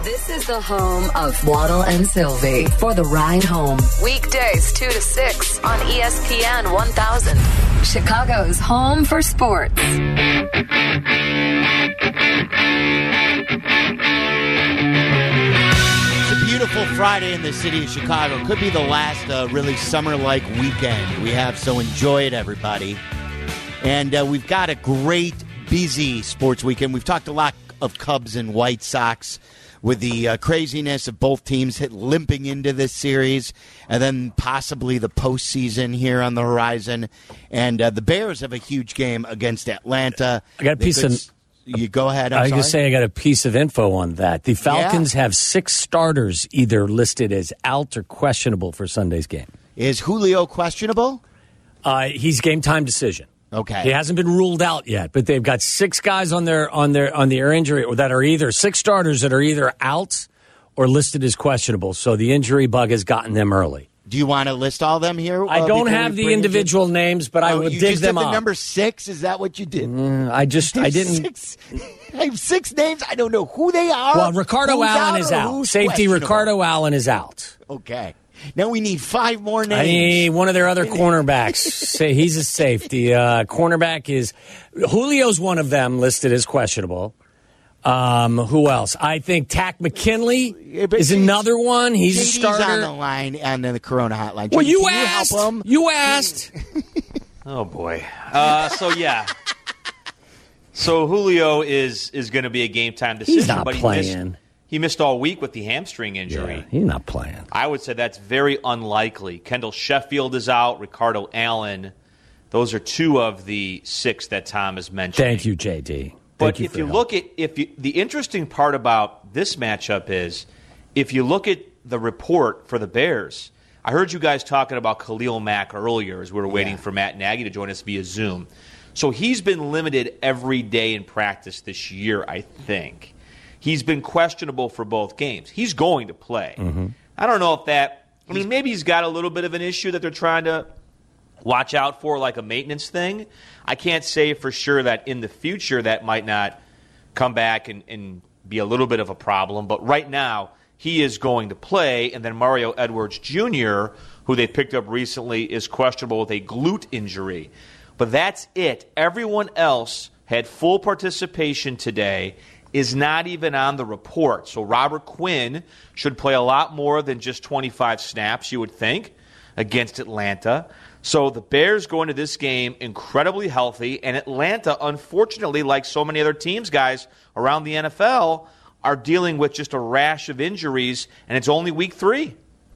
This is the home of Waddle and Sylvie for the ride home. Weekdays 2 to 6 on ESPN 1000. Chicago's home for sports. It's a beautiful Friday in the city of Chicago. Could be the last really summer-like weekend we have, so enjoy it, everybody. And we've got a great, busy sports weekend. We've talked a lot of Cubs and White Sox with the craziness of both teams limping into this series, and then possibly the postseason here on the horizon. And the Bears have a huge game against Atlanta. I got a piece of... You go ahead. I was going to say I got a piece of info on that. The Falcons have 6 starters either listed as out or questionable for Sunday's game. Is Julio questionable? He's game time decision. Okay. He hasn't been ruled out yet, but they've got 6 guys on the injury that are either 6 starters that are either out or listed as questionable. So the injury bug has gotten them early. Do you want to list all them here? I don't have the individual names, but I would dig them up. You just did the number 6? Is that what you did? I didn't. I have 6 names. I don't know who they are. Well, Ricardo Allen is out. Safety Ricardo Allen is out. Okay. Now we need 5 more names. I need one of their other cornerbacks. Say he's a safety. Cornerback is Julio's one of them listed as questionable. Who else? I think Tack McKinley is another one. He's a starter. On the line and the Corona hotline. Well, you asked. You asked. Oh boy. So Julio is going to be a game time decision. He's not playing. He missed all week with the hamstring injury. Yeah, he's not playing. I would say that's very unlikely. Kendall Sheffield is out. Ricardo Allen. Those are 2 of the 6 that Tom has mentioned. Thank you, JD. But if you look at the interesting part about this matchup is if you look at the report for the Bears, I heard you guys talking about Khalil Mack earlier as we were waiting for Matt Nagy to join us via Zoom. So he's been limited every day in practice this year, I think. He's been questionable for both games. He's going to play. Mm-hmm. I don't know if that – maybe he's got a little bit of an issue that they're trying to watch out for, like a maintenance thing. I can't say for sure that in the future that might not come back and be a little bit of a problem. But right now, he is going to play. And then Mario Edwards Jr., who they picked up recently, is questionable with a glute injury. But that's it. Everyone else had full participation today, is not even on the report. So Robert Quinn should play a lot more than just 25 snaps, you would think, against Atlanta. So the Bears go into this game incredibly healthy, and Atlanta, unfortunately, like so many other teams, guys, around the NFL, are dealing with just a rash of injuries, and it's only week 3.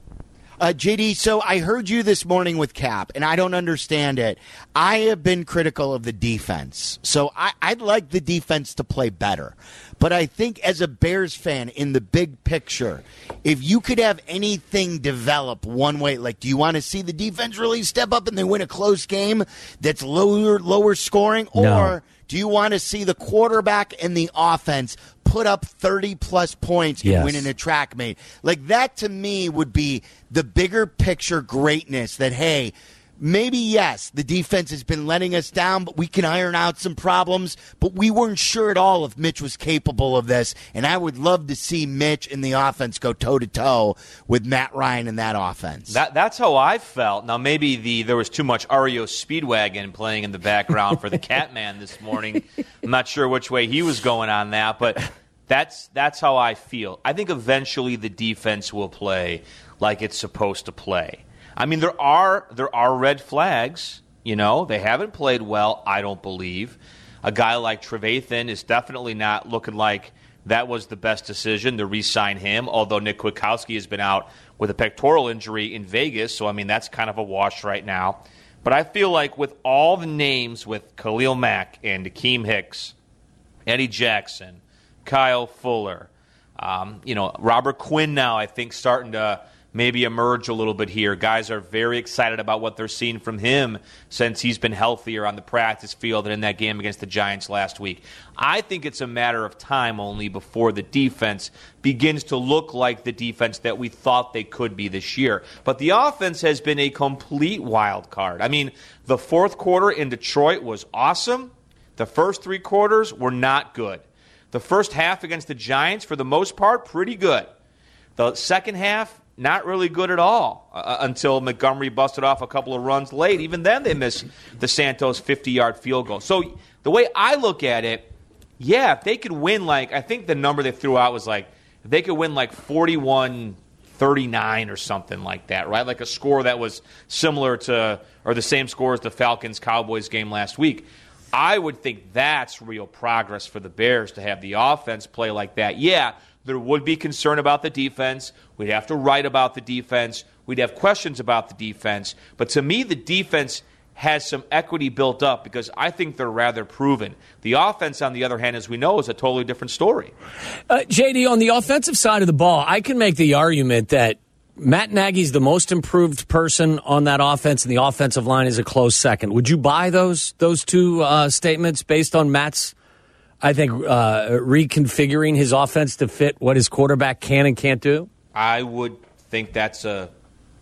JD, so I heard you this morning with Cap, and I don't understand it. I have been critical of the defense, so I'd like the defense to play better. But I think as a Bears fan, in the big picture, if you could have anything develop one way, like do you want to see the defense really step up and they win a close game that's lower scoring? No. Or do you want to see the quarterback and the offense put up 30-plus points and win in a track meet? Like, that to me would be the bigger picture greatness that, hey, maybe, yes, the defense has been letting us down, but we can iron out some problems. But we weren't sure at all if Mitch was capable of this. And I would love to see Mitch and the offense go toe-to-toe with Matt Ryan and that offense. That's how I felt. Now, maybe there was too much REO Speedwagon playing in the background for the Catman this morning. I'm not sure which way he was going on that, but that's how I feel. I think eventually the defense will play like it's supposed to play. I mean, there are red flags. You know, they haven't played well, I don't believe. A guy like Trevathan is definitely not looking like that was the best decision to re-sign him, although Nick Kwiatkowski has been out with a pectoral injury in Vegas, so, I mean, that's kind of a wash right now. But I feel like with all the names with Khalil Mack and Akeem Hicks, Eddie Jackson, Kyle Fuller, Robert Quinn now, I think, starting to maybe emerge a little bit here. Guys are very excited about what they're seeing from him since he's been healthier on the practice field and in that game against the Giants last week. I think it's a matter of time only before the defense begins to look like the defense that we thought they could be this year. But the offense has been a complete wild card. I mean, the fourth quarter in Detroit was awesome. The first 3 quarters were not good. The first half against the Giants, for the most part, pretty good. The second half, not really good at all until Montgomery busted off a couple of runs late. Even then, they missed the Santos 50-yard field goal. So the way I look at it, yeah, if they could win, I think the number they threw out was if they could win 41-39 or something like that, right? Like a score that was similar to or the same score as the Falcons-Cowboys game last week. I would think that's real progress for the Bears to have the offense play like that. Yeah, there would be concern about the defense. We'd have to write about the defense. We'd have questions about the defense. But to me, the defense has some equity built up because I think they're rather proven. The offense, on the other hand, as we know, is a totally different story. JD, on the offensive side of the ball, I can make the argument that Matt Nagy's the most improved person on that offense, and the offensive line is a close second. Would you buy those two statements based on Matt's, I think, reconfiguring his offense to fit what his quarterback can and can't do? I would think that's not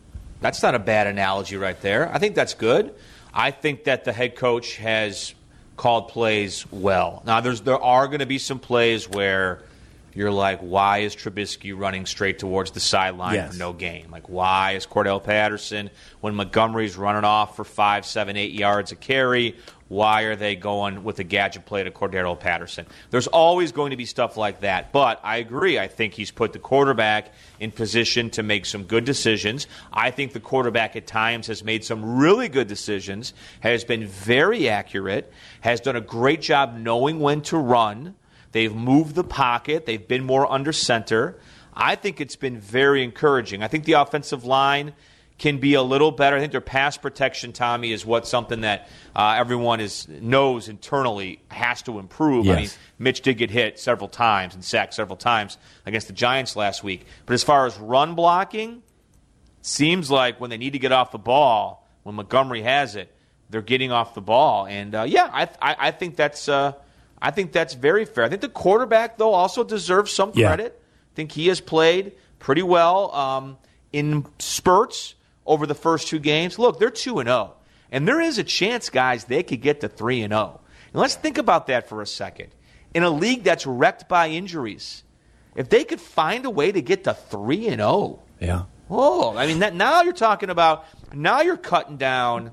a bad analogy right there. I think that's good. I think that the head coach has called plays well. Now, there are going to be some plays where you're like, why is Trubisky running straight towards the sideline for no gain? Why is Cordell Patterson, when Montgomery's running off for 5, 7, 8 yards a carry, why are they going with a gadget play to Cordell Patterson? There's always going to be stuff like that. But I agree. I think he's put the quarterback in position to make some good decisions. I think the quarterback at times has made some really good decisions, has been very accurate, has done a great job knowing when to run. They've moved the pocket. They've been more under center. I think it's been very encouraging. I think the offensive line can be a little better. I think their pass protection, Tommy, is something that everyone knows internally has to improve. Yes. I mean, Mitch did get hit several times and sacked several times against the Giants last week. But as far as run blocking, seems like when they need to get off the ball, when Montgomery has it, they're getting off the ball. And, I think that's I think that's very fair. I think the quarterback, though, also deserves some credit. I think he has played pretty well in spurts over the first 2 games. Look, they're 2-0. And there is a chance, guys, they could get to 3-0. And let's think about that for a second. In a league that's wrecked by injuries, if they could find a way to get to 3-0. Yeah. Oh, I mean, now you're talking about, now you're cutting down,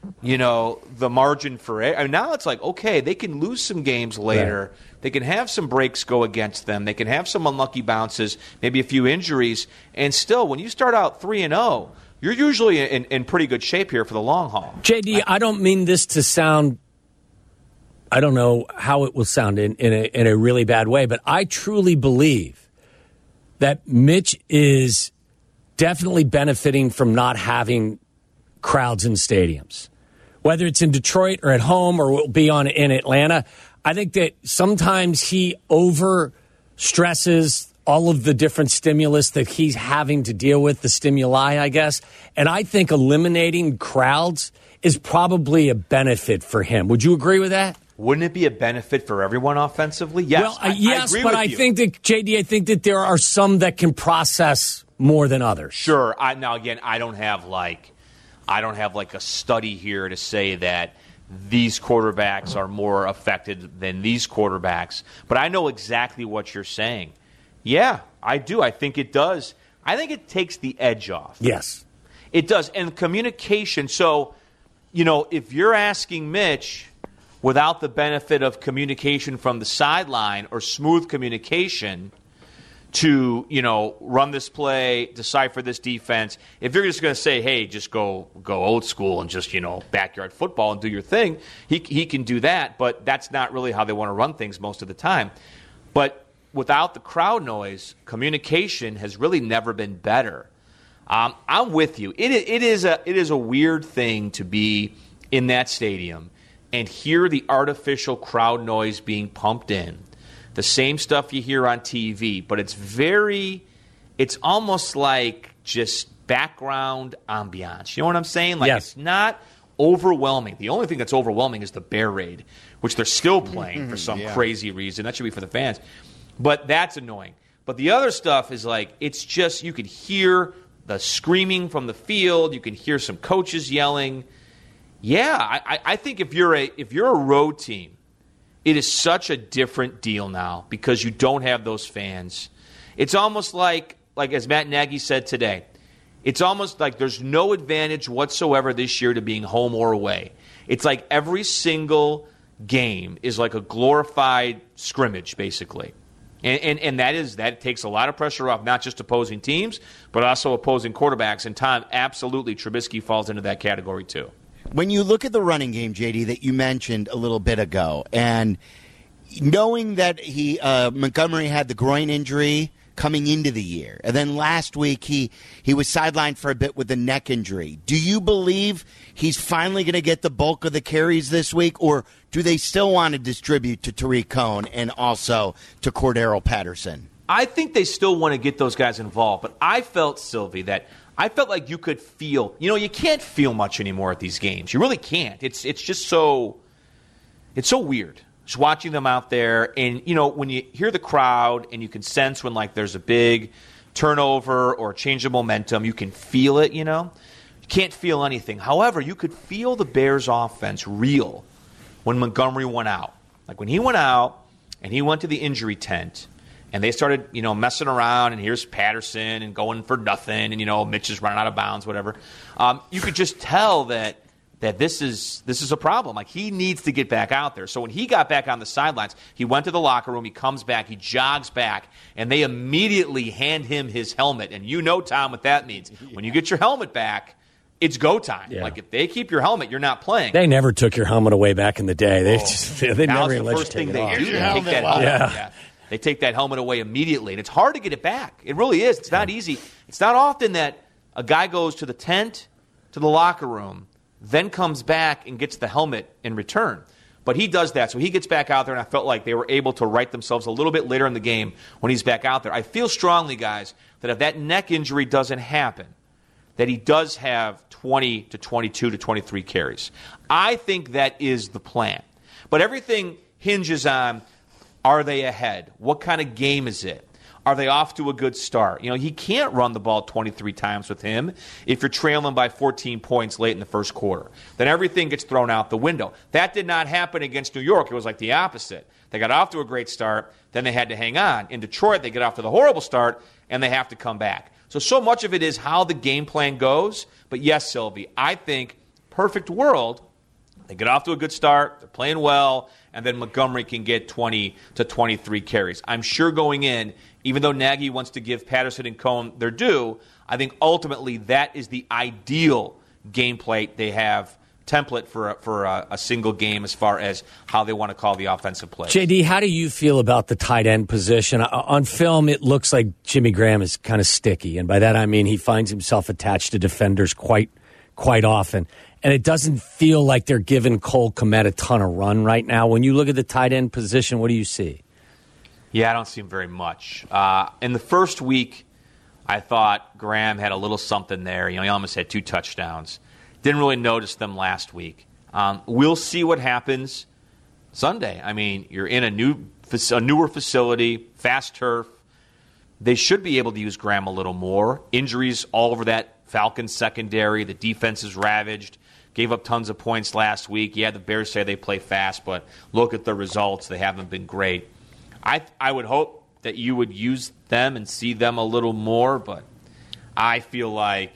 the margin for it. I mean, now it's like, okay, they can lose some games later. Right. They can have some breaks go against them. They can have some unlucky bounces, maybe a few injuries. And still, when you start out 3-0, you're usually in pretty good shape here for the long haul. JD, I don't mean this to sound, I don't know how it will sound in a really bad way, but I truly believe that Mitch is definitely benefiting from not having crowds in stadiums. Whether it's in Detroit or at home or will be in Atlanta, I think that sometimes he over-stresses all of the different stimulus that he's having to deal with, the stimuli, I guess. And I think eliminating crowds is probably a benefit for him. Would you agree with that? Wouldn't it be a benefit for everyone offensively? Yes. Well, yes, but I think that, JD, I think that there are some that can process more than others. Sure. Now, again, I don't have a study here to say that these quarterbacks are more affected than these quarterbacks, but I know exactly what you're saying. Yeah, I do. I think it does. I think it takes the edge off. Yes. It does. And communication. So, if you're asking Mitch without the benefit of communication from the sideline or smooth communication to, run this play, decipher this defense, if you're just going to say, hey, just go old school and just, backyard football and do your thing, he can do that, but that's not really how they want to run things most of the time. But without the crowd noise, communication has really never been better. I'm with you. It is a weird thing to be in that stadium and hear the artificial crowd noise being pumped in. The same stuff you hear on TV, but it's almost like just background ambiance. You know what I'm saying? Yes. It's not overwhelming. The only thing that's overwhelming is the Bear Raid, which they're still playing for some crazy reason. That should be for the fans. But that's annoying. But the other stuff is it's just, you can hear the screaming from the field. You can hear some coaches yelling. Yeah, I think if you're a road team it is such a different deal now because you don't have those fans. It's almost like as Matt Nagy said today, it's almost like there's no advantage whatsoever this year to being home or away. It's like every single game is like a glorified scrimmage, basically. And that takes a lot of pressure off not just opposing teams, but also opposing quarterbacks. And Tom, absolutely, Trubisky falls into that category too. When you look at the running game, JD, that you mentioned a little bit ago, and knowing that Montgomery had the groin injury coming into the year, and then last week he was sidelined for a bit with a neck injury, do you believe he's finally going to get the bulk of the carries this week, or do they still want to distribute to Tariq Cohen and also to Cordero Patterson? I think they still want to get those guys involved, but I felt, Sylvie, that I felt like you could feel, you can't feel much anymore at these games. You really can't. It's just so weird. Just watching them out there, and, when you hear the crowd and you can sense when, there's a big turnover or a change of momentum, you can feel it, You can't feel anything. However, you could feel the Bears' offense real when Montgomery went out. Like, when he went out and he went to the injury tent, and they started, messing around, and here's Patterson and going for nothing, and, Mitch is running out of bounds, whatever. You could just tell that this is a problem. Like, he needs to get back out there. So when he got back on the sidelines, he went to the locker room, he comes back, he jogs back, and they immediately hand him his helmet. And Tom, what that means. When you get your helmet back, it's go time. Yeah. Like, if they keep your helmet, you're not playing. They never took your helmet away back in the day. They never even let you take it off. They take that helmet. Yeah. They take that helmet away immediately, and it's hard to get it back. It really is. It's not easy. It's not often that a guy goes to the tent, to the locker room, then comes back and gets the helmet in return. But he does that, so he gets back out there, and I felt like they were able to right themselves a little bit later in the game when he's back out there. I feel strongly, guys, that if that neck injury doesn't happen, that he does have 20 to 22 to 23 carries. I think that is the plan. But everything hinges on, are they ahead? What kind of game is it? Are they off to a good start? He can't run the ball 23 times with him if you're trailing by 14 points late in the first quarter. Then everything gets thrown out the window. That did not happen against New York. It was like the opposite. They got off to a great start, then they had to hang on. In Detroit, they get off to the horrible start, and they have to come back. So much of it is how the game plan goes. But yes, Sylvie, I think perfect world, they get off to a good start, they're playing well, and then Montgomery can get 20 to 23 carries. I'm sure going in, even though Nagy wants to give Patterson and Cohen their due, I think ultimately that is the ideal gameplay they have template for a single game as far as how they want to call the offensive plays. JD, how do you feel about the tight end position? On film, it looks like Jimmy Graham is kind of sticky, and by that I mean he finds himself attached to defenders quite often. And it doesn't feel like they're giving Cole Kmet a ton of run right now. When you look at the tight end position, what do you see? Yeah, I don't see him very much. In the first week, I thought Graham had a little something there. He almost had 2 touchdowns. Didn't really notice them last week. We'll see what happens Sunday. I mean, you're in a newer facility, fast turf. They should be able to use Graham a little more. Injuries all over that Falcons secondary. The defense is ravaged. Gave up tons of points last week. Yeah, the Bears say they play fast, but look at the results. They haven't been great. I would hope that you would use them and see them a little more, but I feel like,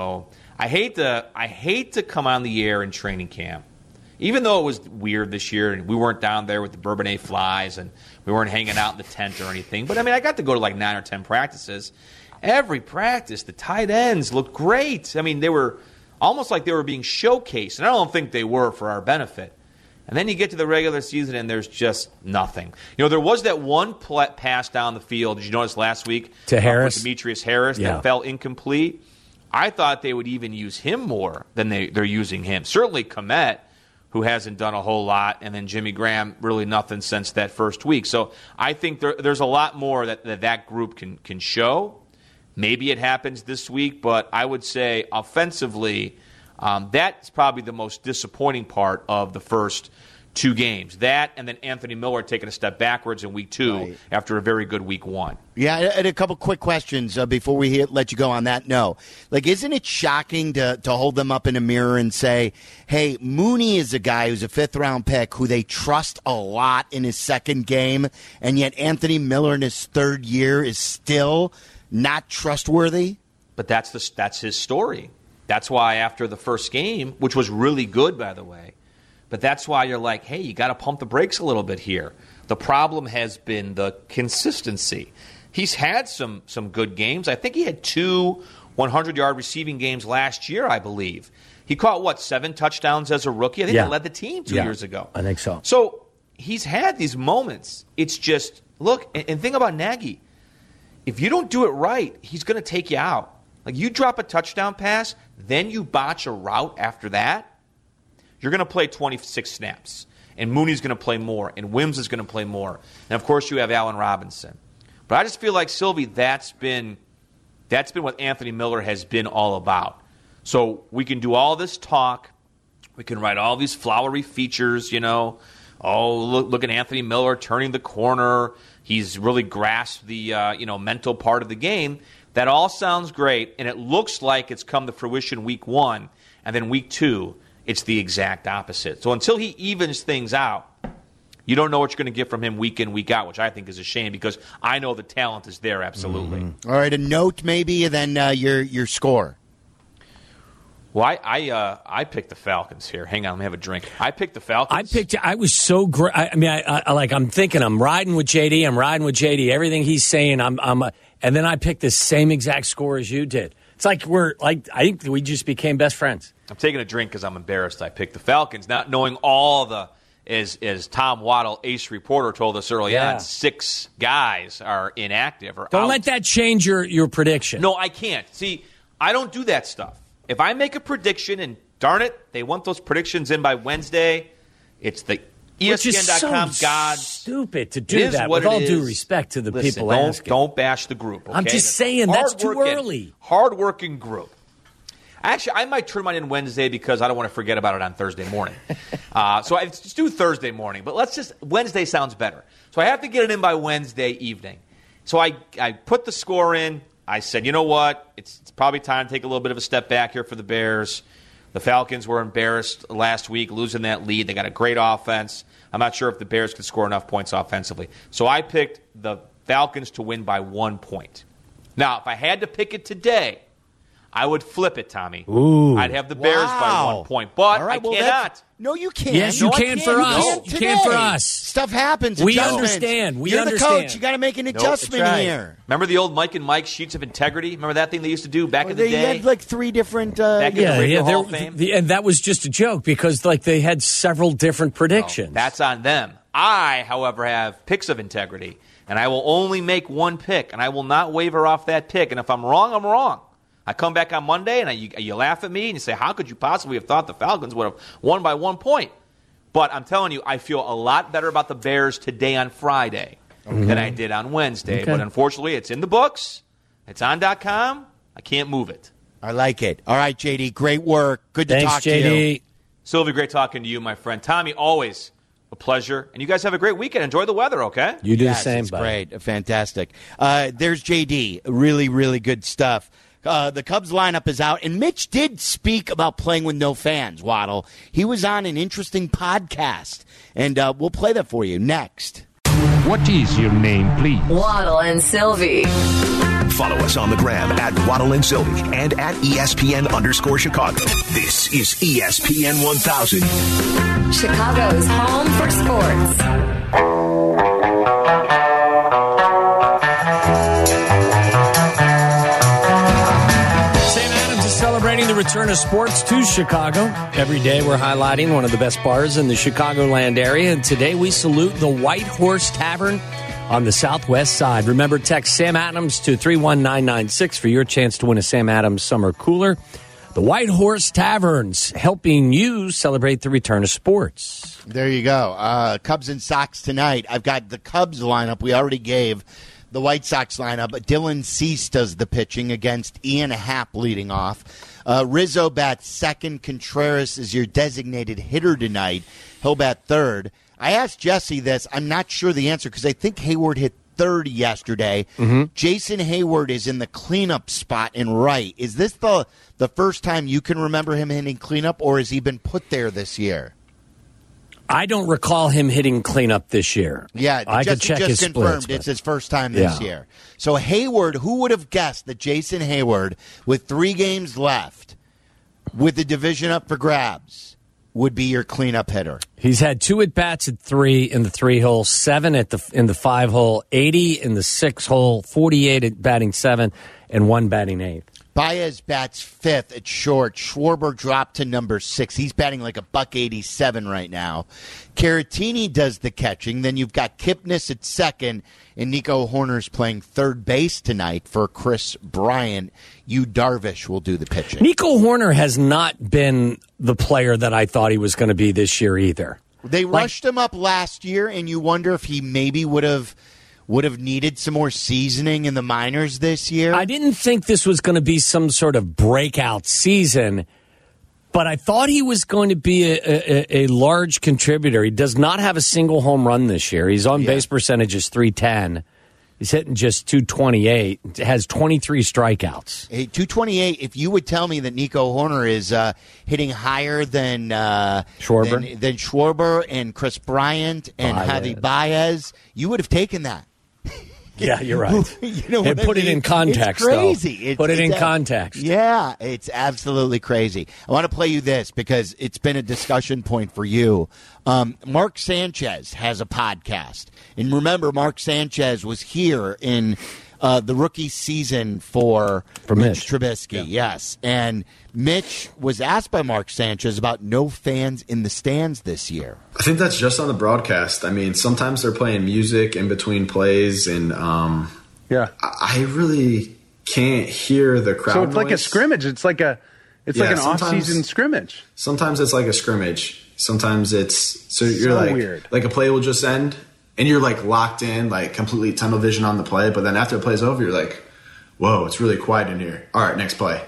I hate to come on the air in training camp. Even though it was weird this year and we weren't down there with the Bourbonnais flies and we weren't hanging out in the tent or anything. But, I got to go to 9 or 10 practices. Every practice, the tight ends looked great. They were almost like they were being showcased. And I don't think they were for our benefit. And then you get to the regular season and there's just nothing. There was that one pass down the field, did you notice last week? To Harris? With Demetrius Harris that fell incomplete. I thought they would even use him more than they're using him. Certainly Kmet, who hasn't done a whole lot, and then Jimmy Graham, really nothing since that first week. So I think there's a lot more that group can show. Maybe it happens this week, but I would say offensively, that's probably the most disappointing part of the first 2 games. That and then Anthony Miller taking a step backwards in week 2 after a very good week 1. Yeah, and a couple quick questions before we let you go on that. No. Like, isn't it shocking to hold them up in a mirror and say, hey, Mooney is a guy who's a 5th-round pick who they trust a lot in his second game, and yet Anthony Miller in his 3rd year is still not trustworthy? But that's his story. That's why after the first game, which was really good, by the way, but that's why you're like, hey, you got to pump the brakes a little bit here. The problem has been the consistency. He's had some good games. I think he had 2 100-yard receiving games last year, I believe. He caught, 7 touchdowns as a rookie? I think he led the team 2 years ago. I think so. So he's had these moments. It's just, look, and think about Nagy. If you don't do it right, he's going to take you out. Like, you drop a touchdown pass, then you botch a route after that, you're going to play 26 snaps. And Mooney's going to play more. And Wims is going to play more. And, of course, you have Allen Robinson. But I just feel like, Sylvie, that's been what Anthony Miller has been all about. So we can do all this talk. We can write all these flowery features, Oh, look at Anthony Miller turning the corner. He's really grasped the mental part of the game. That all sounds great, and it looks like it's come to fruition week 1. And then week 2, it's the exact opposite. So until he evens things out, you don't know what you're going to get from him week in, week out, which I think is a shame because I know the talent is there, absolutely. Mm-hmm. All right, a note maybe, and then your score. Well, I picked the Falcons here. Hang on, let me have a drink. I picked the Falcons. I was so great. I'm thinking I'm riding with JD. Everything he's saying, and then I picked the same exact score as you did. It's like I think we just became best friends. I'm taking a drink because I'm embarrassed. I picked the Falcons, not knowing all the, as Tom Waddle, ace reporter, told us early on, 6 guys are inactive or Don't out. let that change your prediction. No, I can't. See, I don't do that stuff. If I make a prediction, and darn it, they want those predictions in by Wednesday, it's the ESPN.com God. Stupid to do that. With all due respect to the people asking. Don't bash the group. Okay? I'm just saying that's too early. Hard-working group. Actually, I might turn mine in Wednesday because I don't want to forget about it on Thursday morning. So I just do Thursday morning. But Wednesday sounds better. So I have to get it in by Wednesday evening. So I put the score in. I said, you know what? It's probably time to take a little bit of a step back here for the Bears. The Falcons were embarrassed last week, losing that lead. They got a great offense. I'm not sure if the Bears could score enough points offensively. So I picked the Falcons to win by 1 point. Now, if I had to pick it today, I would flip it, Tommy. Ooh. I'd have the Bears by 1 point, but I cannot. No, you can't. Yes, you can for us. You can for us. Stuff happens. We understand. You're the coach. You got to make an adjustment here. Remember the old Mike and Mike sheets of integrity? Remember that thing they used to do back in the day? They had like 3 different. Back in the Radio Hall of Fame. And that was just a joke because they had several different predictions. No, that's on them. I, however, have picks of integrity, and I will only make 1 pick, and I will not waver off that pick. And if I'm wrong, I'm wrong. I come back on Monday, and you laugh at me, and you say, how could you possibly have thought the Falcons would have won by 1 point? But I'm telling you, I feel a lot better about the Bears today on Friday than I did on Wednesday. Okay. But unfortunately, it's in the books. It's on .com. I can't move it. I like it. All right, JD, great work. Good to talk JD. to you. Sylvie, great talking to you, my friend. Tommy, always a pleasure. And you guys have a great weekend. Enjoy the weather, okay? You do the same, it's buddy. Great. Fantastic. There's JD. Really, really good stuff. The Cubs lineup is out, and Mitch did speak about playing with no fans, Waddle. He was on an interesting podcast, and we'll play that for you next. What is your name, please? Waddle and Sylvie. Follow us on the gram at Waddle and Sylvie and at ESPN_Chicago. This is ESPN 1000. Chicago's home for sports. Celebrating the return of sports to Chicago. Every day we're highlighting one of the best bars in the Chicagoland area, and today we salute the White Horse Tavern on the southwest side. Remember, text Sam Adams to 31996 for your chance to win a Sam Adams summer cooler. The White Horse Taverns, helping you celebrate the return of sports. There you go. Cubs and Sox tonight. I've got the Cubs lineup we already gave. the White Sox lineup. Dylan Cease does the pitching against Ian Happ leading off. Rizzo bats second. Contreras is your designated hitter tonight. He'll bat third. I asked Jesse this. I'm not sure the answer because I think Hayward hit third yesterday. Mm-hmm. Jason Hayward is in the cleanup spot in right. Is this the first time you can remember him hitting cleanup, or has he been put there this year? I don't recall him hitting cleanup this year. Yeah, I could check his confirmed splits, it's his first time this year. So Hayward, who would have guessed that Jason Hayward, with 3 games left, with the division up for grabs, would be your cleanup hitter? He's had 2 at-bats at 3 in the 3-hole, 7 in the 5-hole, 80 in the 6-hole, 48 at batting 7, and 1 batting 8th. Baez bats 5th at short. Schwarber dropped to number 6. He's batting like $187 right now. Caratini does the catching. Then you've got Kipnis at second, and Nico Hoerner's playing third base tonight for Chris Bryant. Yu Darvish will do the pitching. Nico Hoerner has not been the player that I thought he was going to be this year either. They rushed him up last year, and you wonder if he maybe would have needed some more seasoning in the minors this year. I didn't think this was going to be some sort of breakout season, but I thought he was going to be a large contributor. He does not have a single home run this year. His on-base percentage is .310. He's hitting just .228. Has 23 strikeouts. Hey, .228, if you would tell me that Nico Hoerner is hitting higher than Schwarber and Chris Bryant and Javi Baez, you would have taken that. Yeah, you're right. You know and put it in context, it's crazy. Put it in context. Yeah, it's absolutely crazy. I want to play you this because it's been a discussion point for you. Mark Sanchez has a podcast. And remember, Mark Sanchez was here in the rookie season for Mitch Trubisky. Yeah. Yes. And Mitch was asked by Mark Sanchez about no fans in the stands this year. I think that's just on the broadcast. I mean, sometimes they're playing music in between plays, and I really can't hear the crowd. So it's noise. like a scrimmage. It's like an off-season scrimmage. Sometimes it's like a scrimmage. Sometimes it's you're so like weird. Like a play will just end, and you're like locked in, like completely tunnel vision on the play. But then after the play's over, you're like, "Whoa, it's really quiet in here." All right, next play.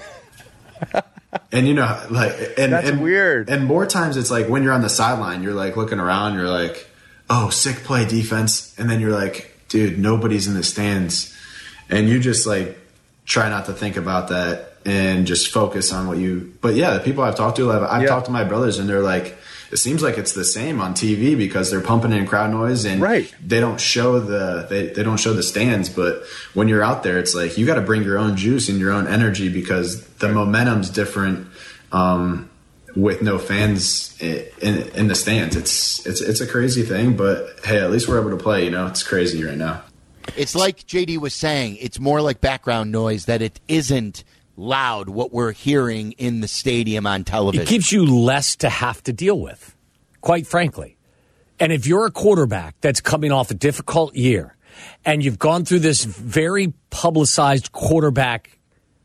And that's weird. And more times it's like when you're on the sideline, you're like looking around, you're like, "Oh, sick play defense," and then you're like, "Dude, nobody's in the stands," and you just like try not to think about that and just focus on what you. But yeah, the people I've talked to, I've talked to my brothers, and they're like, it seems like it's the same on TV because they're pumping in crowd noise and they don't show they don't show the stands. But when you're out there, it's like you got to bring your own juice and your own energy because the momentum's different with no fans in the stands. It's a crazy thing, but hey, at least we're able to play. You know, it's crazy right now. It's like JD was saying. It's more like background noise that it isn't loud what we're hearing in the stadium on television. It gives you less to have to deal with, quite frankly. And if you're a quarterback that's coming off a difficult year and you've gone through this very publicized quarterback,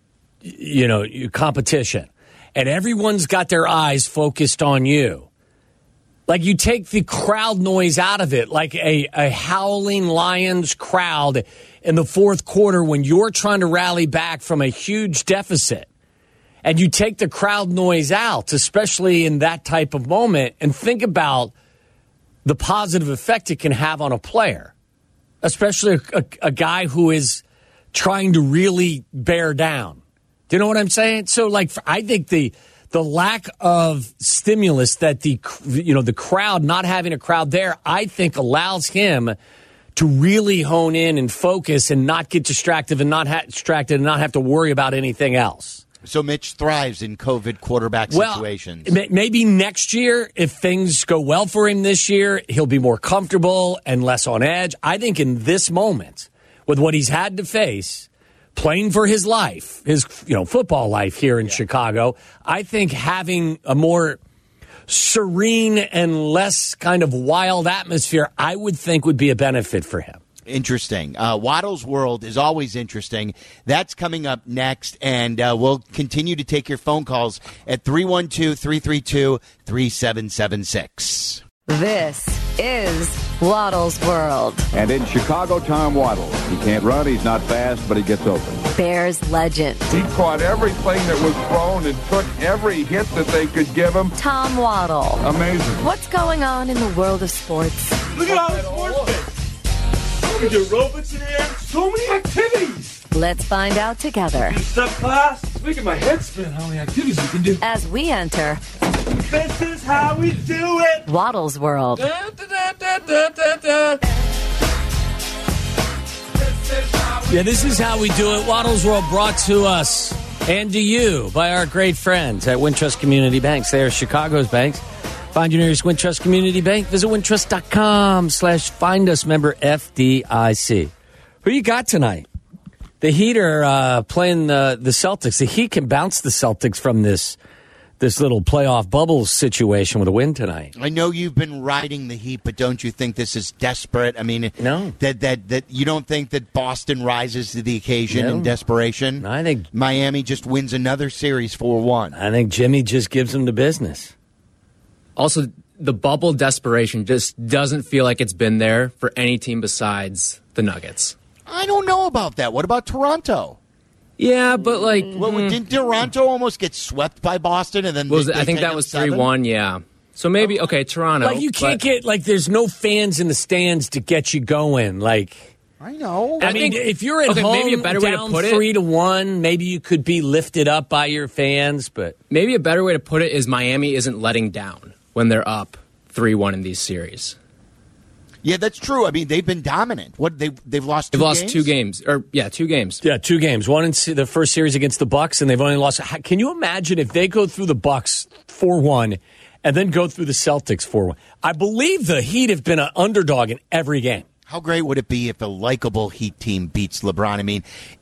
competition, and everyone's got their eyes focused on you, like you take the crowd noise out of it, like a howling Lions crowd in the fourth quarter when you're trying to rally back from a huge deficit, and you take the crowd noise out, especially in that type of moment, and think about the positive effect it can have on a player, especially a guy who is trying to really bear down. Do you know what I'm saying? So, I think the lack of stimulus that the crowd, not having a crowd there, I think allows him to really hone in and focus and not get distracted and not have to worry about anything else. So Mitch thrives in COVID quarterback situations. Maybe next year, if things go well for him this year, he'll be more comfortable and less on edge. I think in this moment, with what he's had to face, playing for his life, his football life here in Chicago, I think having a more serene and less kind of wild atmosphere, I would think would be a benefit for him. Interesting. Waddle's World is always interesting. That's coming up next, and we'll continue to take your phone calls at 312-332-3776. This is Waddle's World. And in Chicago, Tom Waddle. He can't run, he's not fast, but he gets open. Bears legend. He caught everything that was thrown and took every hit that they could give him. Tom Waddle. Amazing. What's going on in the world of sports? Look at all the sports bits. We do aerobics in there. So many activities. Let's find out together. Step class. Look at my head spin. How many activities we can do. As we enter. This is how we do it. Waddle's World. Yeah, this is how we do it. Waddle's World brought to us and to you by our great friends at Wintrust Community Banks. They are Chicago's banks. Find your nearest Wintrust Community Bank. Visit wintrust.com/find us, member FDIC. Who you got tonight? The Heat are playing the Celtics. The Heat can bounce the Celtics from this little playoff bubble situation with a win tonight. I know you've been riding the Heat, but don't you think this is desperate? I mean, no. That you don't think that Boston rises to the occasion in desperation? I think Miami just wins another series 4-1. I think Jimmy just gives them the business. Also, the bubble desperation just doesn't feel like it's been there for any team besides the Nuggets. I don't know about that. What about Toronto? Yeah, but like... Well, didn't Toronto almost get swept by Boston? And then I think that was 3-1, yeah. So maybe, okay, Toronto. Like, you can't get, like, there's no fans in the stands to get you going. Like... I know. I mean, if you're at home maybe a better way down to put it, 3-1, maybe you could be lifted up by your fans, but... Maybe a better way to put it is Miami isn't letting down when they're up 3-1 in these series. Yeah, that's true. I mean, they've been dominant. What they've lost 2 games? 2 games. 2 games. Yeah, 2 games. One in the first series against the Bucks, and they've only lost. Can you imagine if they go through the Bucks 4-1 and then go through the Celtics 4-1? I believe the Heat have been an underdog in every game. How great would it be if a likable Heat team beats LeBron? I mean,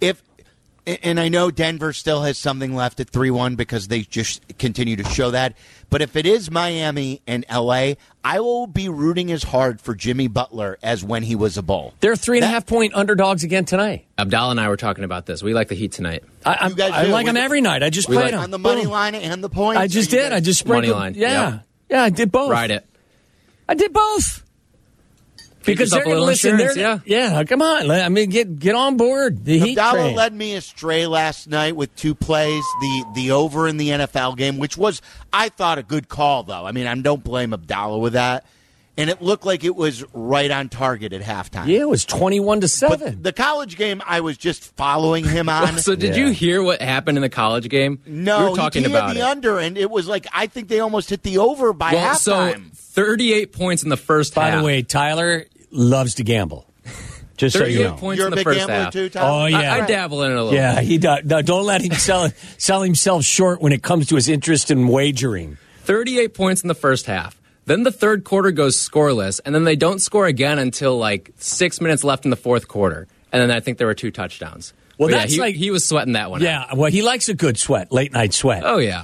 and I know Denver still has something left at 3-1 because they just continue to show that. But if it is Miami and L.A., I will be rooting as hard for Jimmy Butler as when he was a Bull. They're 3.5-point underdogs again tonight. Abdallah and I were talking about this. We like the Heat tonight. I like them every night. I just played them. On the money line and the points? I just did. I just spread money line. Yeah. Yep. Yeah, I did both. Ride it. I did both. Because they're going to listen. Yeah, come on. I mean, get on board. The Heat Abdallah train. led me astray last night with 2 plays. The over in the NFL game, which was, I thought, a good call, though. I mean, I don't blame Abdallah with that. And it looked like it was right on target at halftime. Yeah, it was 21-7. But the college game, I was just following him on. So did you hear what happened in the college game? No, we were talking he about hit the under, and it was like, I think they almost hit the over by halftime. So 38 points in the first half. By the way, Tyler loves to gamble. Just so you know. 38 points You're in a the big first gambler half. too, Tyler? Oh, yeah. I dabble in it a little. Yeah, he does. No, don't let him sell himself short when it comes to his interest in wagering. 38 points in the first half. Then the third quarter goes scoreless, and then they don't score again until like 6 minutes left in the fourth quarter. And then I think there were 2 touchdowns. Well, but that's he was sweating that one. Yeah, well, he likes a good sweat, late night sweat. Oh yeah,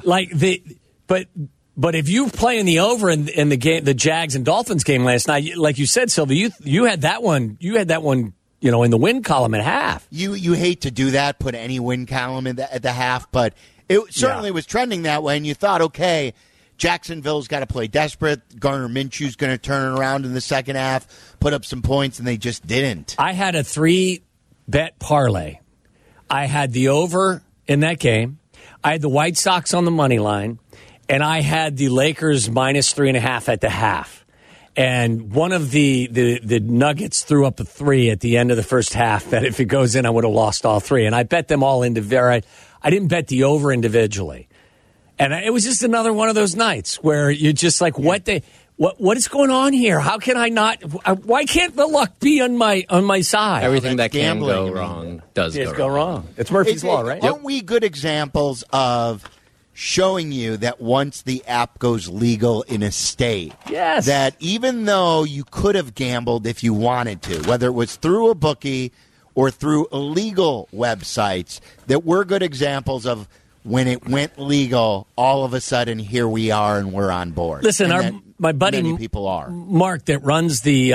But if you play in the over in the game, the Jags and Dolphins game last night, like you said, Sylvia, you had that one. You had that one. You know, in the win column at half. You hate to do that, put any win column at the half, but it certainly was trending that way, and you thought, okay, Jacksonville's got to play desperate. Gardner Minshew's going to turn it around in the second half, put up some points, and they just didn't. I had a 3-bet parlay. I had the over in that game. I had the White Sox on the money line, and I had the Lakers minus 3.5 at the half. And one of the Nuggets threw up a 3 at the end of the first half that if it goes in, I would have lost all 3. And I bet them all individually. I didn't bet the over individually. And it was just another one of those nights where you're just like, what is going on here? How can I not? Why can't the luck be on my side? Everything that can go wrong does go wrong. It's Murphy's Law, right? Aren't we good examples of showing you that once the app goes legal in a state, yes, that even though you could have gambled if you wanted to, whether it was through a bookie or through illegal websites, that we're good examples of when it went legal, all of a sudden here we are and we're on board. Listen, my buddy many people are. Mark that runs the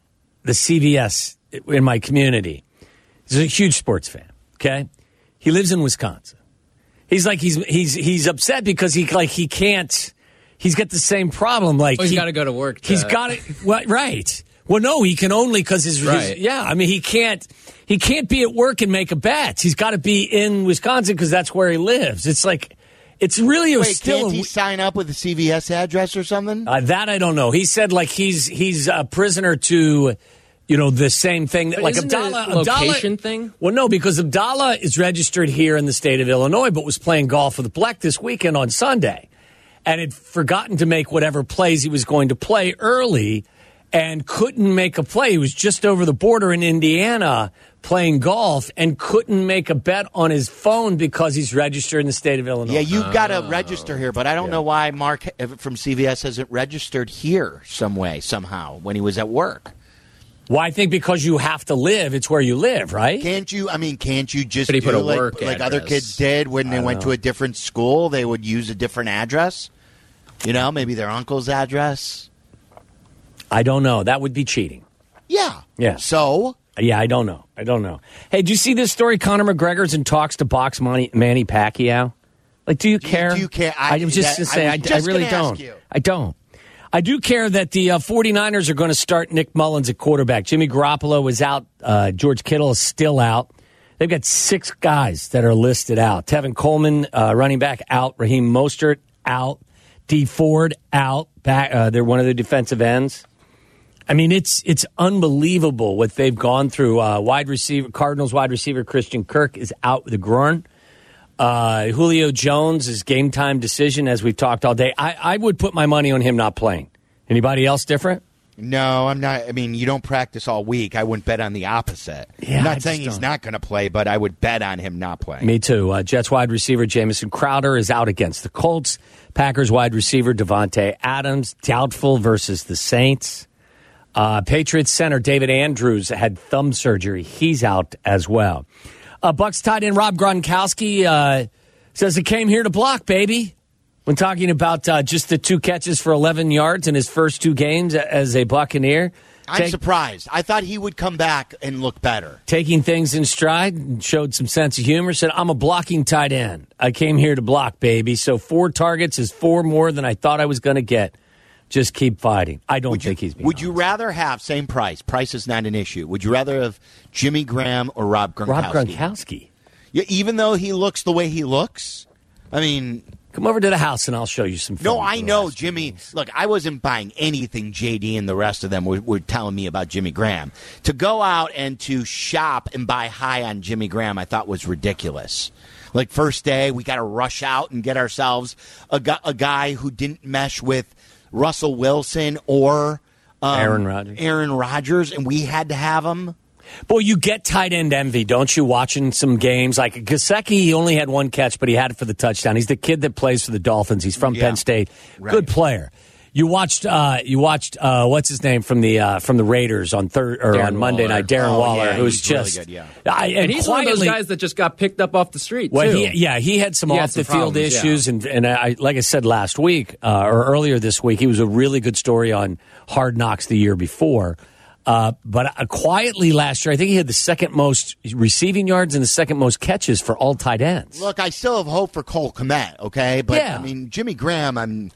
CVS in my community. He's a huge sports fan. Okay, he lives in Wisconsin. He's like he's upset because he can't he's got the same problem. Like he's got to go to work. He's got it. Well, right. Well, no, he can only because his yeah. I mean, he can't be at work and make a bet. He's got to be in Wisconsin because that's where he lives. It's like it's really can't he sign up with a CVS address or something? That I don't know. He said like he's a prisoner to. The same thing. But like isn't Abdallah, it a location thing? Well, no, because Abdallah is registered here in the state of Illinois, but was playing golf with Bleck this weekend on Sunday, and had forgotten to make whatever plays he was going to play early, and couldn't make a play. He was just over the border in Indiana playing golf and couldn't make a bet on his phone because he's registered in the state of Illinois. Yeah, you've got to register here, but I don't know why Mark from CVS hasn't registered here somehow when he was at work. Well, I think because you have to live, it's where you live, right? Can't you just do put like other kids did when they went to a different school? They would use a different address. Maybe their uncle's address. I don't know. That would be cheating. Yeah. Yeah. So? Yeah, I don't know. Hey, did you see this story? Conor McGregor's in talks to box Manny Pacquiao. Like, do you care? Do you care? I was just going to say, I really don't. I don't. I do care that the 49ers are going to start Nick Mullins at quarterback. Jimmy Garoppolo is out. George Kittle is still out. They've got 6 guys that are listed out. Tevin Coleman, running back, out. Raheem Mostert, out. Dee Ford, out. They're one of the defensive ends. I mean, it's unbelievable what they've gone through. Cardinals wide receiver Christian Kirk is out with a groin. Julio Jones is game time decision, as we've talked all day. I would put my money on him not playing. Anybody else different? No, I'm not. I mean, you don't practice all week. I wouldn't bet on the opposite. Yeah, I'm not saying he's not going to play, but I would bet on him not playing. Me too. Jets wide receiver Jamison Crowder is out against the Colts. Packers wide receiver Devontae Adams, doubtful versus the Saints. Patriots center David Andrews had thumb surgery. He's out as well. Bucks tight end Rob Gronkowski says he came here to block, baby. When talking about just the 2 catches for 11 yards in his first 2 games as a Buccaneer. I'm surprised. I thought he would come back and look better. Taking things in stride and showed some sense of humor. Said, I'm a blocking tight end. I came here to block, baby. So 4 targets is 4 more than I thought I was going to get. Just keep fighting. I don't think he's being honest. You rather have, same price, price is not an issue. Would you rather have Jimmy Graham or Rob Gronkowski? Rob Gronkowski. Yeah, even though he looks the way he looks? I mean... Come over to the house and I'll show you some film. No, I know, Jimmy. Look, I wasn't buying anything JD and the rest of them were telling me about Jimmy Graham. To go out and to shop and buy high on Jimmy Graham, I thought was ridiculous. Like, first day, we got to rush out and get ourselves a guy who didn't mesh with Russell Wilson or Aaron Rodgers, and we had to have him. Boy, you get tight end envy, don't you, watching some games? Like Gesicki, he only had 1 catch, but he had it for the touchdown. He's the kid that plays for the Dolphins. He's from Penn State. Right. Good player. You watched what's his name from the Raiders on Monday night, Darren Waller, who was just really good, and he's one of those guys that just got picked up off the street. Well, too. he had some off the field issues, and I, like I said last week or earlier this week, he was a really good story on Hard Knocks the year before. But quietly last year, I think he had the 2nd most receiving yards and the 2nd most catches for all tight ends. Look, I still have hope for Cole Kmet, okay? But I mean, Jimmy Graham,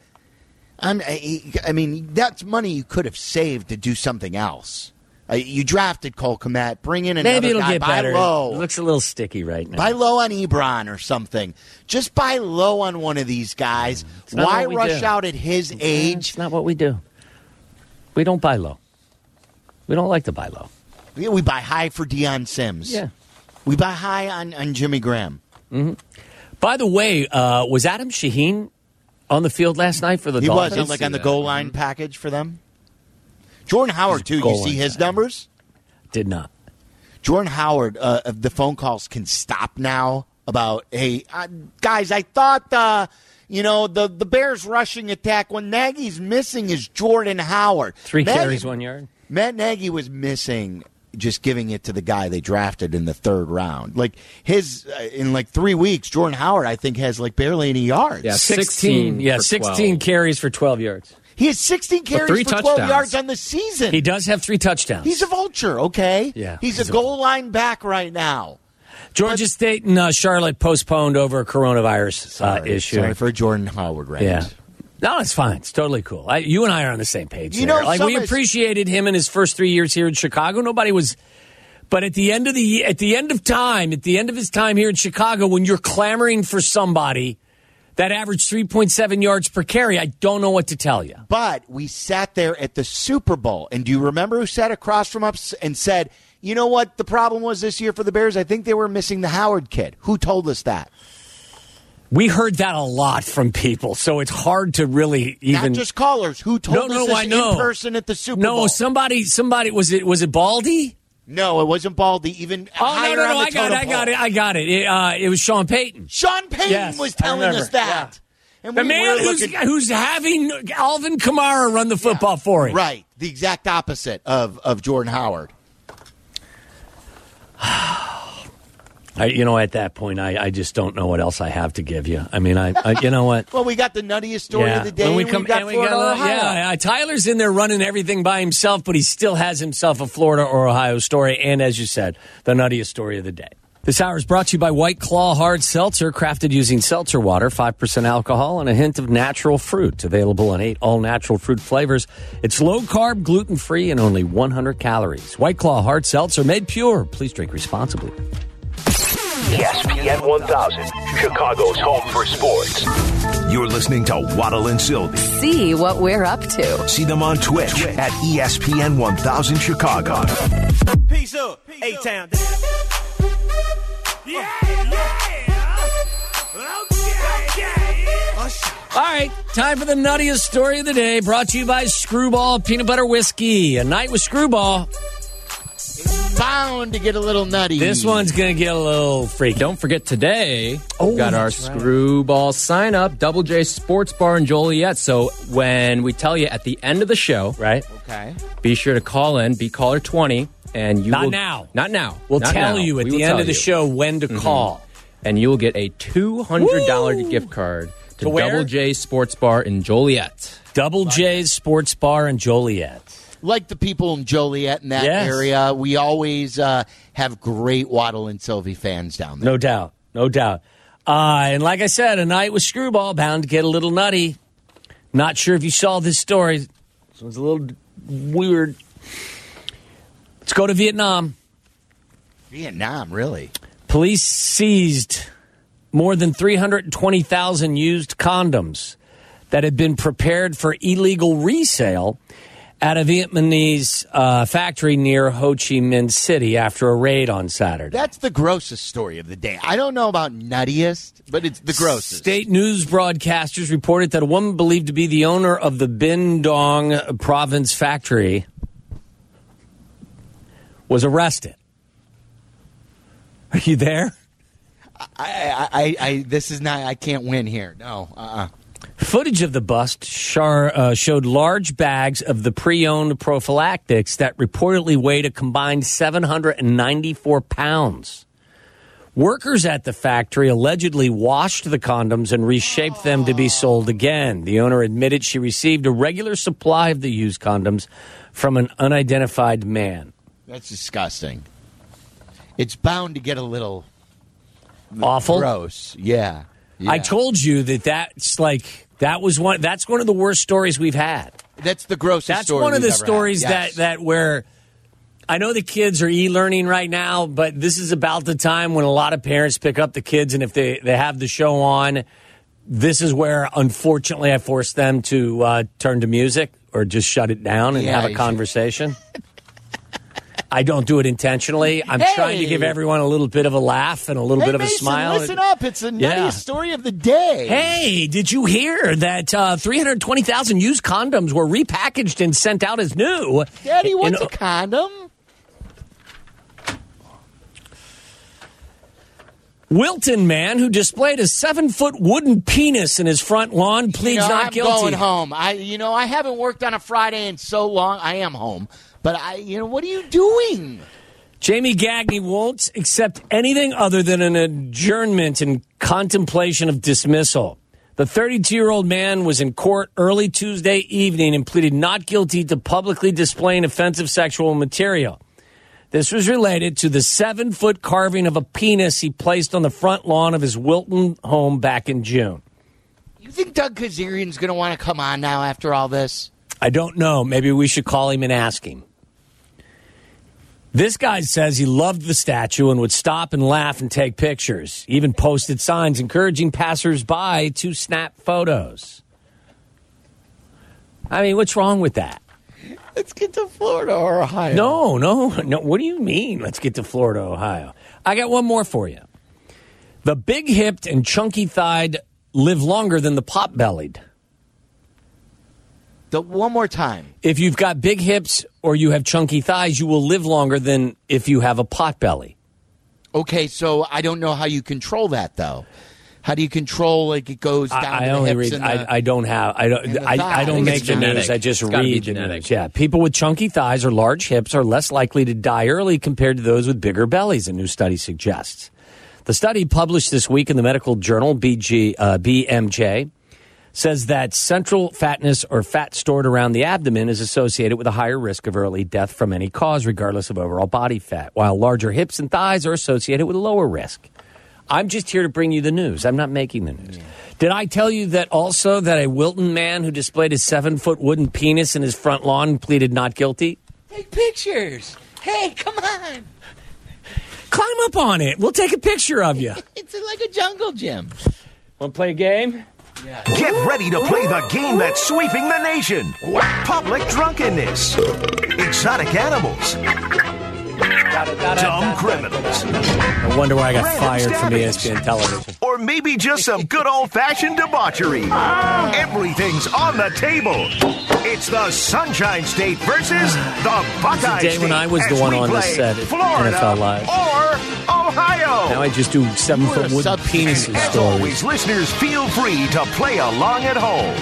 I mean, that's money you could have saved to do something else. You drafted Cole Kmet, bring in another Maybe it'll guy, get buy better. low. It looks a little sticky right now. Buy low on Ebron or something. Just buy low on one of these guys. Why rush out at his age? It's not what we do. We don't buy low. We don't like to buy low. Yeah, we buy high for Deion Sims. Yeah. We buy high on Jimmy Graham. Mm-hmm. By the way, was Adam Shaheen on the field last night for the Dolphins? He was, like on the goal line package for them. Jordan Howard, too. You see his numbers? Did not. Jordan Howard, the phone calls can stop now about, hey, guys, I thought, the Bears' rushing attack, when Nagy's missing is Jordan Howard. 3 carries, 1 yard. Matt Nagy was missing just giving it to the guy they drafted in the 3rd round. Like in 3 weeks, Jordan Howard, I think, has barely any yards. Yeah, 16 carries for 12 yards. He has 16 carries for 12 yards on the season. He does have 3 touchdowns. He's a vulture, okay? Yeah. He's a goal line back right now. Georgia State and Charlotte postponed over a coronavirus issue. Sorry for Jordan Howard, right? Yeah. No, it's fine. It's totally cool. You and I are on the same page. You there. know, like we appreciated him in his first 3 years here in Chicago. Nobody was, but at the end of his time here in Chicago, when you're clamoring for somebody that averaged 3.7 yards per carry, I don't know what to tell you. But we sat there at the Super Bowl, and do you remember who sat across from us and said, "You know what the problem was this year for the Bears? I think they were missing the Howard kid." Who told us that? We heard that a lot from people, so it's hard to really even. Not just callers. Who told us this in person at the Super Bowl? No, somebody. Was it Baldy? No, it wasn't Baldy. Even higher on the totem pole. I got it. It was Sean Payton. Sean Payton was telling us that. Yeah. And the man who's having Alvin Kamara run the football for him. Right. The exact opposite of Jordan Howard. At that point, I just don't know what else I have to give you. I mean, you know what? Well, we got the nuttiest story of the day. Tyler's in there running everything by himself, but he still has himself a Florida or Ohio story, and as you said, the nuttiest story of the day. This hour is brought to you by White Claw Hard Seltzer, crafted using seltzer water, 5% alcohol, and a hint of natural fruit. Available in 8 all-natural fruit flavors. It's low-carb, gluten-free, and only 100 calories. White Claw Hard Seltzer, made pure. Please drink responsibly. ESPN 1000, Chicago's home for sports. You're listening to Waddle and Sylvie. See what we're up to. See them on Twitch at ESPN 1000 Chicago. Peace up, A-Town. Yeah. All right, time for the nuttiest story of the day, brought to you by Screwball Peanut Butter Whiskey. A night with Screwball. Bound to get a little nutty. This one's going to get a little freaky. Don't forget today, we've got our Screwball sign-up, Double J Sports Bar in Joliet. So when we tell you at the end of the show, right? Okay. Be sure to call in, be caller 20, and you Not now. We'll tell you at the end of the show when to call. And you will get a $200 gift card to Double J Sports Bar in Joliet. Double J's Sports Bar in Joliet. Like the people in Joliet in that area, we always have great Waddle and Sylvie fans down there. No doubt. And like I said, a night with Screwball, bound to get a little nutty. Not sure if you saw this story. This one's a little weird. Let's go to Vietnam. Vietnam, really? Police seized more than 320,000 used condoms that had been prepared for illegal resale at a Vietnamese factory near Ho Chi Minh City after a raid on Saturday. That's the grossest story of the day. I don't know about nuttiest, but it's the grossest. State news broadcasters reported that a woman believed to be the owner of the Bin Dong province factory was arrested. Are you there? This is not. I can't win here. No. Footage of the bust showed large bags of the pre-owned prophylactics that reportedly weighed a combined 794 pounds. Workers at the factory allegedly washed the condoms and reshaped them to be sold again. The owner admitted she received a regular supply of the used condoms from an unidentified man. That's disgusting. It's bound to get a little awful. Gross. Yeah. I told you that's one of the worst stories we've had. That's the grossest story. That's one of the we've stories ever had. Yes. that where I know the kids are e-learning right now, but this is about the time when a lot of parents pick up the kids, and if they have the show on, this is where, unfortunately, I force them to turn to music or just shut it down and have a conversation. I don't do it intentionally. I'm trying to give everyone a little bit of a laugh and a little bit of a smile. Listen up. It's the nuttiest story of the day. Hey, did you hear that 320,000 used condoms were repackaged and sent out as new? Daddy, what's a condom? Wilton man who displayed a 7-foot wooden penis in his front lawn pleads not guilty. I'm going home. I haven't worked on a Friday in so long. I am home. But, what are you doing? Jamie Gagne won't accept anything other than an adjournment in contemplation of dismissal. The 32-year-old man was in court early Tuesday evening and pleaded not guilty to publicly displaying offensive sexual material. This was related to the 7-foot carving of a penis he placed on the front lawn of his Wilton home back in June. You think Doug Kazarian's going to want to come on now after all this? I don't know. Maybe we should call him and ask him. This guy says he loved the statue and would stop and laugh and take pictures. Even posted signs encouraging passersby to snap photos. I mean, what's wrong with that? Let's get to Florida or Ohio. No. What do you mean, let's get to Florida, Ohio? I got one more for you. The big-hipped and chunky-thighed live longer than the pot-bellied. One more time. If you've got big hips or you have chunky thighs, you will live longer than if you have a pot belly. Okay, so I don't know how you control that, though. How do you control it goes down I to only the hips read. and the, I don't make the news. I just read the news. Yeah, people with chunky thighs or large hips are less likely to die early compared to those with bigger bellies. A new study suggests. The study published this week in the medical journal BMJ says that central fatness or fat stored around the abdomen is associated with a higher risk of early death from any cause, regardless of overall body fat, while larger hips and thighs are associated with a lower risk. I'm just here to bring you the news. I'm not making the news. Yeah. Did I tell you that also that a Wilton man who displayed his 7-foot wooden penis in his front lawn pleaded not guilty? Take pictures. Hey, come on. Climb up on it. We'll take a picture of you. It's like a jungle gym. Want to play a game? Yeah. Get ready to play the game that's sweeping the nation. Public drunkenness. Exotic animals. Dumb criminals. I wonder why I got fired from ESPN television. Or maybe just some good old-fashioned debauchery. Everything's on the table. It's the Sunshine State versus the Buckeye State. The day when I was the one on the set at Florida NFL Live. Or Ohio. Now I just do 7-foot wooden penises As stories. always, listeners, feel free to play along at home.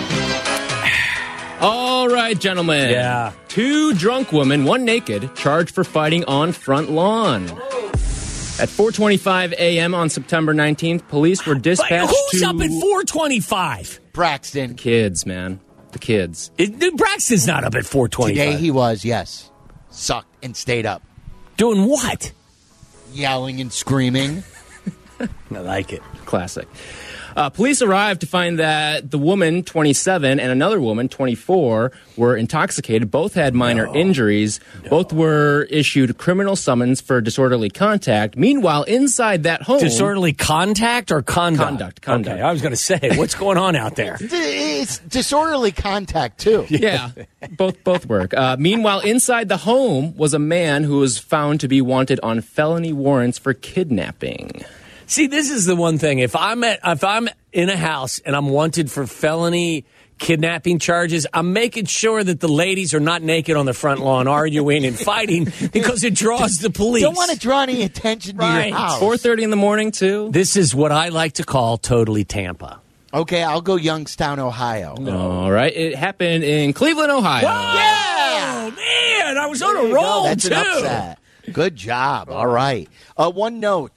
All right, gentlemen. Yeah. 2 drunk women, 1 naked, charged for fighting on front lawn. At 4:25 a.m. on September 19th, police were dispatched Who's up at 4:25? Braxton. Kids, man. The kids. Braxton's not up at 4:25. Today he was, yes. Sucked and stayed up. Doing what? Yelling and screaming. I like it. Classic. Police arrived to find that the woman, 27, and another woman, 24, were intoxicated. Both had minor injuries. Both were issued criminal summons for disorderly contact. Meanwhile, inside that home... Disorderly contact or conduct? Conduct. Okay, I was going to say, what's going on out there? It's disorderly contact, too. Yeah, both work. Meanwhile, inside the home was a man who was found to be wanted on felony warrants for kidnapping. See, this is the one thing. If I'm in a house and I'm wanted for felony kidnapping charges, I'm making sure that the ladies are not naked on the front lawn arguing and fighting because it draws the police. Don't want to draw any attention to your house. 4:30 in the morning, too. This is what I like to call totally Tampa. Okay, I'll go Youngstown, Ohio. All right. It happened in Cleveland, Ohio. Whoa! Yeah! Man, I was on a roll, That's too. An upset. Good job. All right. One note.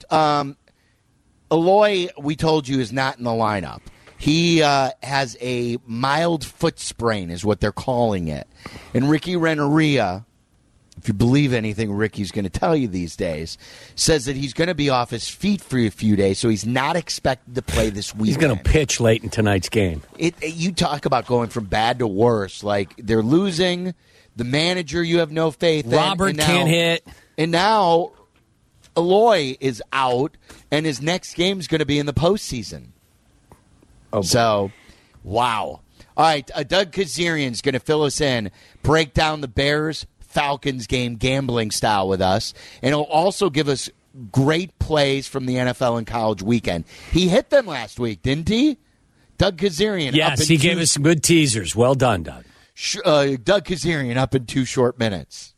Eloy, we told you, is not in the lineup. He has a mild foot sprain, is what they're calling it. And Ricky Renneria, if you believe anything Ricky's going to tell you these days, says that he's going to be off his feet for a few days, so he's not expected to play this weekend. He's going to pitch late in tonight's game. You talk about going from bad to worse. Like, they're losing. The manager you have no faith in. Robert can't hit. And now Eloy is out, and his next game is going to be in the postseason. Oh, so, wow. All right, Doug Kazarian is going to fill us in, break down the Bears-Falcons game gambling style with us, and he'll also give us great plays from the NFL and college weekend. He hit them last week, didn't he? Doug Kazarian. Yes, he gave us some good teasers. Well done, Doug. Doug Kazarian up in 2 short minutes.